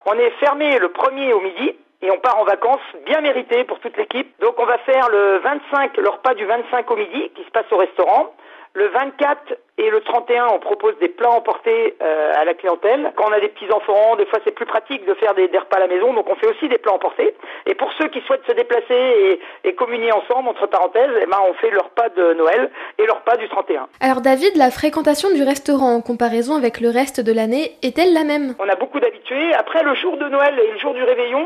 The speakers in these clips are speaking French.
On est fermé le 1er au midi. Et on part en vacances bien méritées pour toute l'équipe. Donc on va faire le repas du 25 au midi qui se passe au restaurant. Le 24 et le 31, on propose des plats emportés à la clientèle. Quand on a des petits-enfants, des fois c'est plus pratique de faire des repas à la maison, donc on fait aussi des plats emportés. Et pour ceux qui souhaitent se déplacer et communier ensemble, entre parenthèses, on fait le repas de Noël et le repas du 31. Alors David, la fréquentation du restaurant en comparaison avec le reste de l'année est-elle la même ? On a beaucoup d'habitués. Après, le jour de Noël et le jour du réveillon,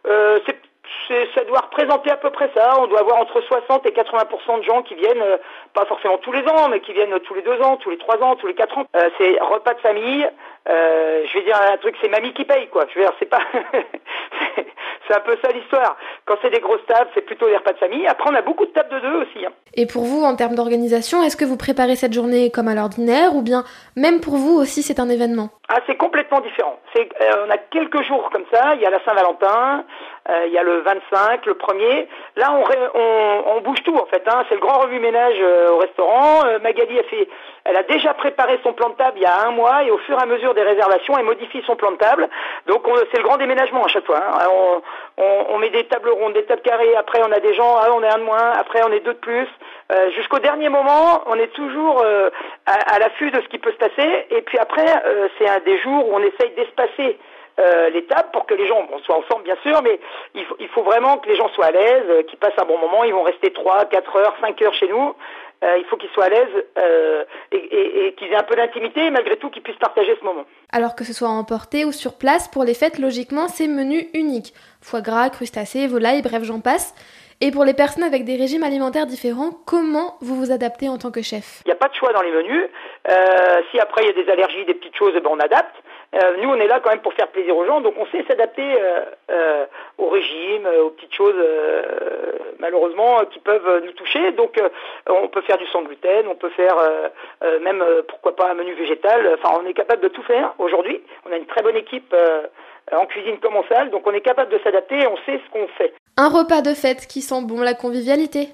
ça doit représenter à peu près ça. On doit avoir entre 60 et 80% de gens qui viennent, pas forcément tous les ans, mais qui viennent tous les 2 ans, tous les 3 ans, tous les 4 ans. C'est repas de famille. Je vais dire un truc, c'est mamie qui paye, quoi. Je veux dire, c'est pas, c'est un peu ça l'histoire. Quand c'est des grosses tables, c'est plutôt des repas de famille. Après, on a beaucoup de tables de 2 aussi. Et pour vous, en termes d'organisation, est-ce que vous préparez cette journée comme à l'ordinaire, ou bien même pour vous aussi, c'est un événement ? C'est complètement différent. On a quelques jours comme ça. Il y a la Saint-Valentin, il y a le 25, le 1er. Là, on bouge tout en fait. C'est le grand remue-ménage au restaurant. Magali elle a déjà préparé son plan de table il y a 1 mois et au fur et à mesure des réservations, elle modifie son plan de table. Donc c'est le grand déménagement à chaque fois. On met des tables rondes, des tables carrées. Après, on a des gens, on est 1 de moins. Après, on est 2 de plus. Jusqu'au dernier moment, on est toujours à l'affût de ce qui peut se passer. Et puis après, c'est des jours où on essaye d'espacer les tables pour que les gens soient ensemble, bien sûr, mais il faut vraiment que les gens soient à l'aise, qu'ils passent un bon moment. Ils vont rester 3, 4 heures, 5 heures chez nous. Il faut qu'ils soient à l'aise et qu'ils aient un peu d'intimité, et malgré tout qu'ils puissent partager ce moment. Alors que ce soit emporté ou sur place, pour les fêtes, logiquement, c'est menu unique. Foie gras, crustacés, volailles, bref, j'en passe. Et pour les personnes avec des régimes alimentaires différents, comment vous vous adaptez en tant que chef ? Il n'y a pas de choix dans les menus. Si après il y a des allergies, des petites choses, on adapte. Nous, on est là quand même pour faire plaisir aux gens, donc on sait s'adapter au régime, aux petites choses malheureusement qui peuvent nous toucher. Donc on peut faire du sans gluten, on peut faire même pourquoi pas un menu végétal. Enfin, on est capable de tout faire aujourd'hui. On a une très bonne équipe en cuisine comme en salle, donc on est capable de s'adapter et on sait ce qu'on fait. Un repas de fête qui sent bon la convivialité.